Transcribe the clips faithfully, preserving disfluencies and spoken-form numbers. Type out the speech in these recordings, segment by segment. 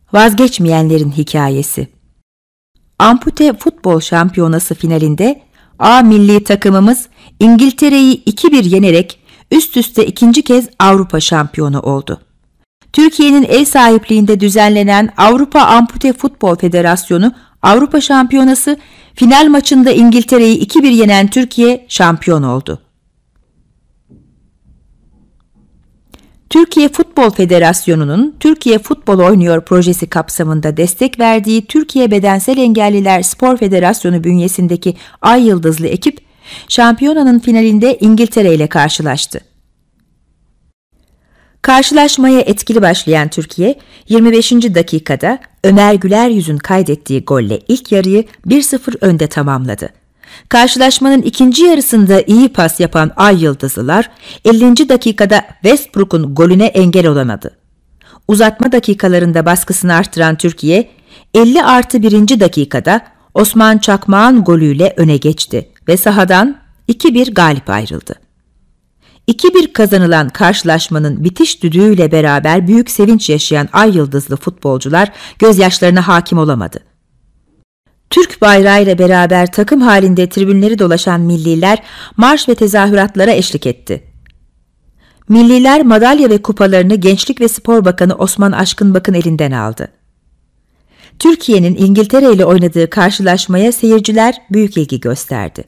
Vazgeçmeyenlerin hikayesi. Ampute futbol şampiyonası finalinde A milli takımımız İngiltere'yi iki bir yenerek üst üste ikinci kez Avrupa şampiyonu oldu. Türkiye'nin ev sahipliğinde düzenlenen Avrupa Ampute Futbol Federasyonu Avrupa Şampiyonası final maçında İngiltere'yi iki bir yenen Türkiye şampiyon oldu. Türkiye Futbol Federasyonu'nun Türkiye Futbol Oynuyor projesi kapsamında destek verdiği Türkiye Bedensel Engelliler Spor Federasyonu bünyesindeki Ay Yıldızlı ekip, şampiyonanın finalinde İngiltere ile karşılaştı. Karşılaşmaya etkili başlayan Türkiye, yirmi beşinci dakikada Ömer Güleryüz'ün kaydettiği golle ilk yarıyı bir sıfır önde tamamladı. Karşılaşmanın ikinci yarısında iyi pas yapan Ay Yıldızlılar, ellinci dakikada Westbrook'un golüne engel olamadı. Uzatma dakikalarında baskısını artıran Türkiye, elli artı birinci dakikada Osman Çakmak'ın golüyle öne geçti ve sahadan iki bir galip ayrıldı. iki bir kazanılan karşılaşmanın bitiş düdüğüyle beraber büyük sevinç yaşayan Ay Yıldızlı futbolcular gözyaşlarına hakim olamadı. Türk bayrağıyla beraber takım halinde tribünleri dolaşan milliler marş ve tezahüratlara eşlik etti. Milliler madalya ve kupalarını Gençlik ve Spor Bakanı Osman Aşkınbak'ın elinden aldı. Türkiye'nin İngiltere ile oynadığı karşılaşmaya seyirciler büyük ilgi gösterdi.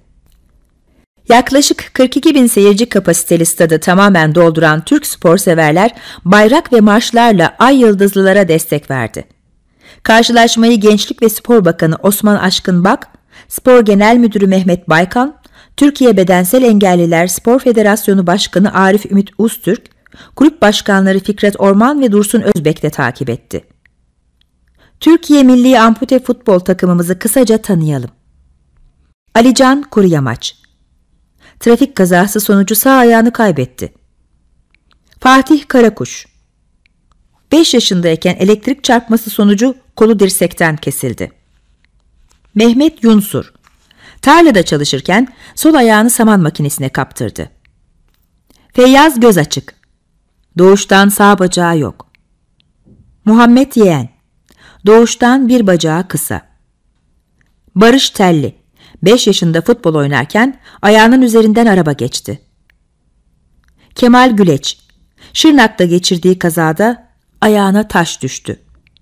Yaklaşık kırk iki bin seyirci kapasiteli stadı tamamen dolduran Türk sporseverler bayrak ve marşlarla Ay Yıldızlılara destek verdi. Karşılaşmayı Gençlik ve Spor Bakanı Osman Aşkınbak, Spor Genel Müdürü Mehmet Baykan, Türkiye Bedensel Engelliler Spor Federasyonu Başkanı Arif Ümit Uztürk, kulüp başkanları Fikret Orman ve Dursun Özbek de takip etti. Türkiye Milli Ampute Futbol takımımızı kısaca tanıyalım. Alican Kuruyamaç. Trafik kazası sonucu sağ ayağını kaybetti. Fatih Karakuş. beş yaşındayken elektrik çarpması sonucu kolu dirsekten kesildi. Mehmet Yunsur. Tarlada çalışırken sol ayağını saman makinesine kaptırdı. Feyyaz Gözaçık. Doğuştan sağ bacağı yok. Muhammed Yeğen. Doğuştan bir bacağı kısa. Barış Telli. beş yaşında futbol oynarken ayağının üzerinden araba geçti. Kemal Güleç. Şırnak'ta geçirdiği kazada ayağına taş düştü.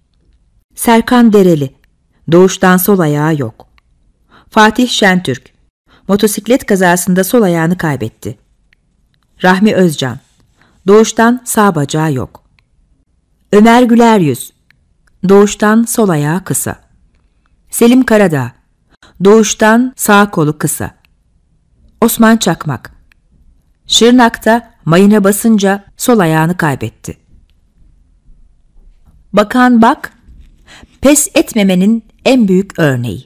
Serkan Dereli. Doğuştan sol ayağı yok. Fatih Şentürk. Motosiklet kazasında sol ayağını kaybetti. Rahmi Özcan. Doğuştan sağ bacağı yok. Ömer Güleryüz. Doğuştan sol ayağı kısa. Selim Karadağ. Doğuştan sağ kolu kısa. Osman Çakmak. Şırnak'ta mayına basınca sol ayağını kaybetti. Bakan Bak, pes etmemenin en büyük örneği.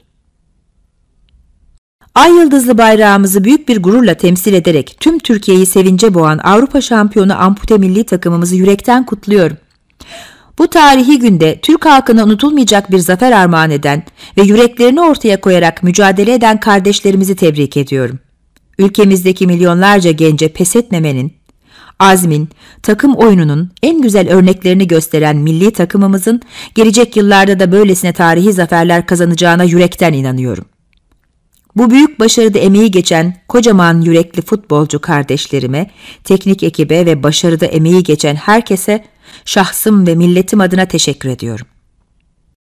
Ay Yıldızlı bayrağımızı büyük bir gururla temsil ederek tüm Türkiye'yi sevince boğan Avrupa şampiyonu ampute milli takımımızı yürekten kutluyorum. Bu tarihi günde Türk halkına unutulmayacak bir zafer armağan eden ve yüreklerini ortaya koyarak mücadele eden kardeşlerimizi tebrik ediyorum. Ülkemizdeki milyonlarca gence pes etmemenin, azmin, takım oyununun en güzel örneklerini gösteren milli takımımızın gelecek yıllarda da böylesine tarihi zaferler kazanacağına yürekten inanıyorum. Bu büyük başarıda emeği geçen kocaman yürekli futbolcu kardeşlerime, teknik ekibe ve başarıda emeği geçen herkese şahsım ve milletim adına teşekkür ediyorum.